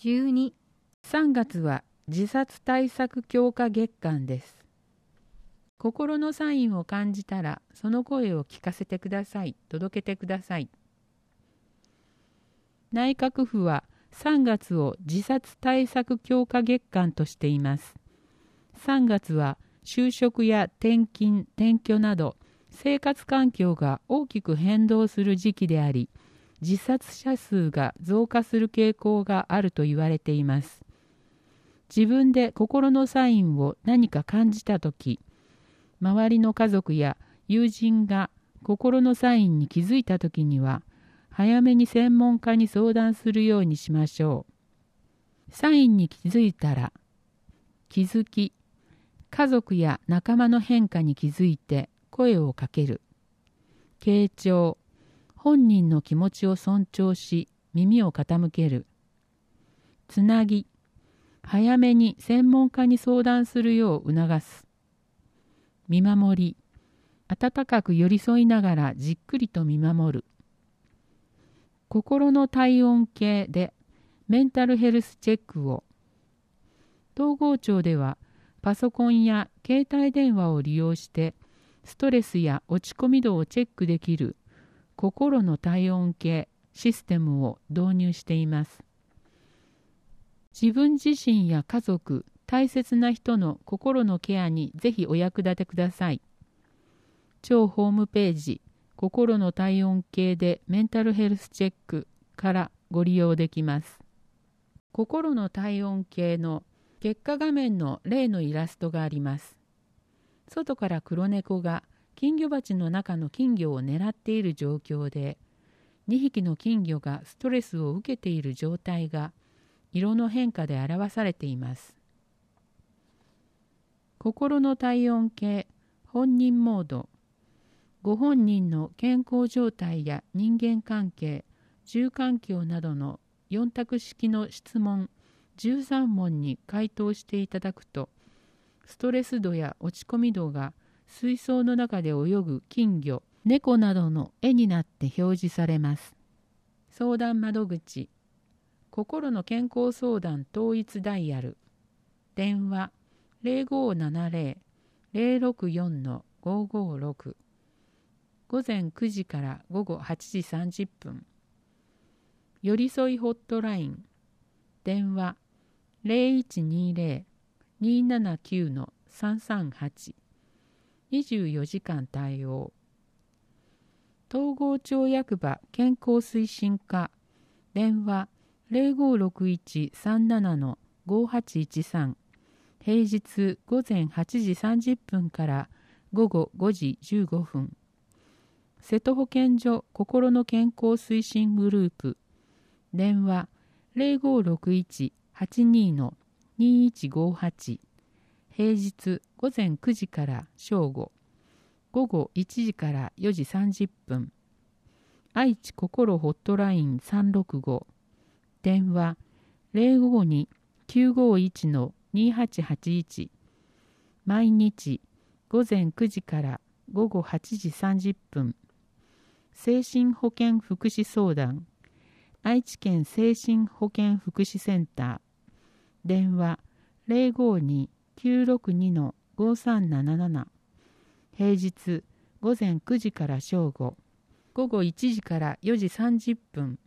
12、 3月は自殺対策強化月間です。心のサインを感じたら、その声を聞かせてください。届けてください。内閣府は3月を自殺対策強化月間としています。3月は就職や転勤・転居など生活環境が大きく変動する時期であり、自殺者数が増加する傾向があると言われています。自分で心のサインを何か感じたとき、周りの家族や友人が心のサインに気づいたときには、早めに専門家に相談するようにしましょう。サインに気づいたら、気づき、家族や仲間の変化に気づいて声をかける。傾聴、本人の気持ちを尊重し、耳を傾ける。つなぎ、早めに専門家に相談するよう促す。見守り、温かく寄り添いながらじっくりと見守る。心の体温計でメンタルヘルスチェックを。統合庁ではパソコンや携帯電話を利用してストレスや落ち込み度をチェックできる心の体温計システムを導入しています。自分自身や家族、大切な人の心のケアにぜひお役立てください。庁ホームページ、心の体温計でメンタルヘルスチェックからご利用できます。心の体温計の結果画面の例のイラストがあります。外から黒猫が金魚鉢の中の金魚を狙っている状況で、2匹の金魚がストレスを受けている状態が色の変化で表されています。心の体温計本人モード。ご本人の健康状態や人間関係、住環境などの4択式の質問13問に回答していただくと、ストレス度や落ち込み度が水槽の中で泳ぐ金魚、猫などの絵になって表示されます。相談窓口、心の健康相談統一ダイヤル、電話 0570-064-556、午前9時から午後8時30分、寄り添いホットライン、電話 0120-279-338、24時間対応。統合庁役場健康推進課、電話 0561-37-5813、平日午前8時30分から午後5時15分。瀬戸保健所心の健康推進グループ、電話 0561-82-2158、平日午前9時から正午、午後1時から4時30分。愛知心ホットライン365、電話 052-951-2881、毎日午前9時から午後8時30分。精神保健福祉相談、愛知県精神保健福祉センター、電話 052-962-5377、平日午前9時から正午、午後1時から4時30分。